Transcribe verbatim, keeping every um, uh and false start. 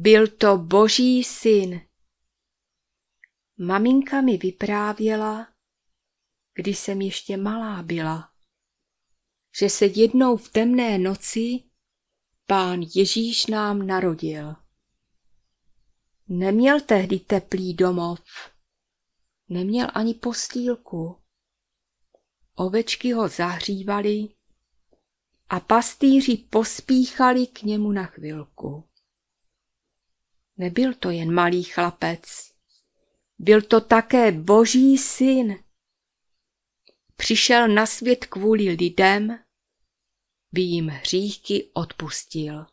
Byl to Boží syn. Maminka mi vyprávěla, když jsem ještě malá byla, že se jednou v temné noci Pán Ježíš nám narodil. Neměl tehdy teplý domov, neměl ani postýlku. Ovečky ho zahřívaly a pastýři pospíchali k němu na chvilku. Nebyl to jen malý chlapec, byl to také Boží syn. Přišel na svět kvůli lidem, by jim hříchy odpustil.